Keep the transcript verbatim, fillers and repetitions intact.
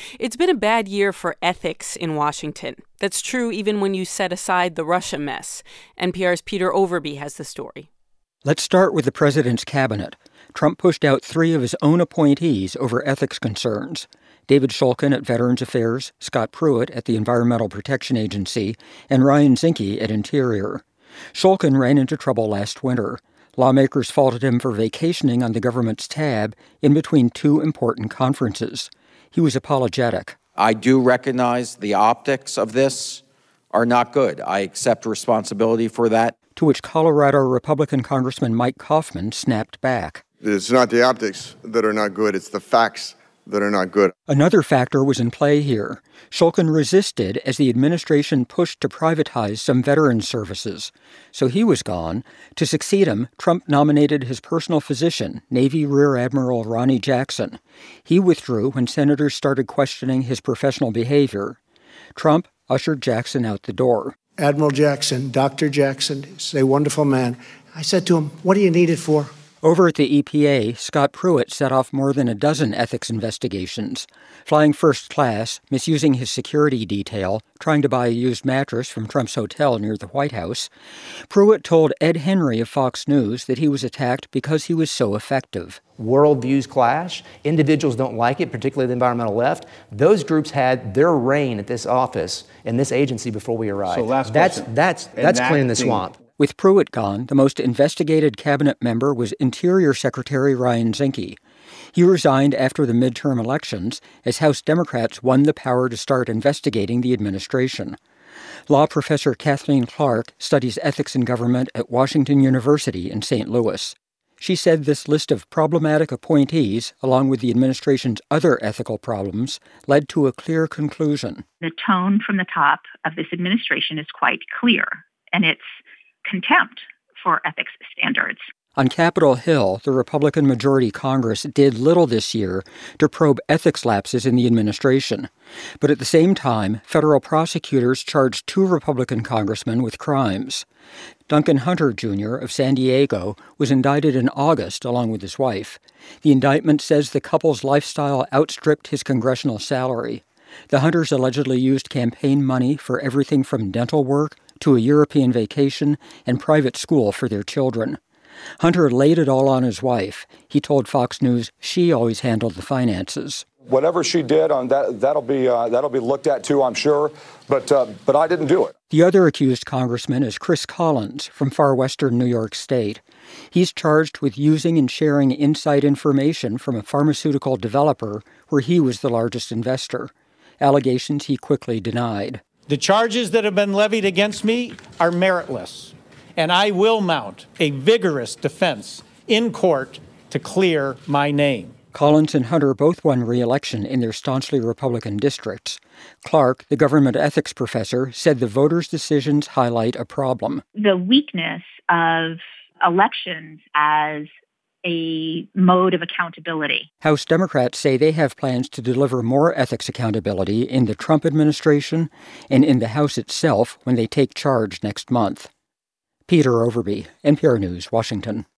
It's been a bad year for ethics in Washington. That's true even when you set aside the Russia mess. N P R's Peter Overby has the story. Let's start with the president's cabinet. Trump pushed out three of his own appointees over ethics concerns. David Shulkin at Veterans Affairs, Scott Pruitt at the Environmental Protection Agency, and Ryan Zinke at Interior. Shulkin ran into trouble last winter. Lawmakers faulted him for vacationing on the government's tab in between two important conferences. He was apologetic. I do recognize the optics of this are not good. I accept responsibility for that. To which Colorado Republican Congressman Mike Coffman snapped back. It's not the optics that are not good, it's the facts that are not good. Another factor was in play here. Shulkin resisted as the administration pushed to privatize some veterans services. So he was gone. To succeed him, Trump nominated his personal physician, Navy Rear Admiral Ronnie Jackson. He withdrew when senators started questioning his professional behavior. Trump ushered Jackson out the door. Admiral Jackson, Doctor Jackson, is a wonderful man. I said to him, "What do you need it for?" Over at the E P A, Scott Pruitt set off more than a dozen ethics investigations. Flying first class, misusing his security detail, trying to buy a used mattress from Trump's hotel near the White House. Pruitt told Ed Henry of Fox News that he was attacked because he was so effective. Worldviews clash. Individuals don't like it, particularly the environmental left. Those groups had their reign at this office and this agency before we arrived. So last that's question. that's that's cleaning the swamp. With Pruitt gone, the most investigated cabinet member was Interior Secretary Ryan Zinke. He resigned after the midterm elections as House Democrats won the power to start investigating the administration. Law professor Kathleen Clark studies ethics in government at Washington University in Saint Louis. She said this list of problematic appointees, along with the administration's other ethical problems, led to a clear conclusion. The tone from the top of this administration is quite clear, and it's contempt for ethics standards. On Capitol Hill, the Republican majority Congress did little this year to probe ethics lapses in the administration. But at the same time, federal prosecutors charged two Republican congressmen with crimes. Duncan Hunter, Junior of San Diego was indicted in August along with his wife. The indictment says the couple's lifestyle outstripped his congressional salary. The Hunters allegedly used campaign money for everything from dental work to a European vacation and private school for their children. Hunter laid it all on his wife. He told Fox News she always handled the finances. Whatever she did on that, that'll be uh, that'll be looked at too, I'm sure. But uh, but I didn't do it. The other accused congressman is Chris Collins from far western New York State. He's charged with using and sharing inside information from a pharmaceutical developer where he was the largest investor. Allegations he quickly denied. The charges that have been levied against me are meritless, and I will mount a vigorous defense in court to clear my name. Collins and Hunter both won re-election in their staunchly Republican districts. Clark, the government ethics professor, said the voters' decisions highlight a problem. The weakness of elections as a mode of accountability. House Democrats say they have plans to deliver more ethics accountability in the Trump administration and in the House itself when they take charge next month. Peter Overby, N P R News, Washington.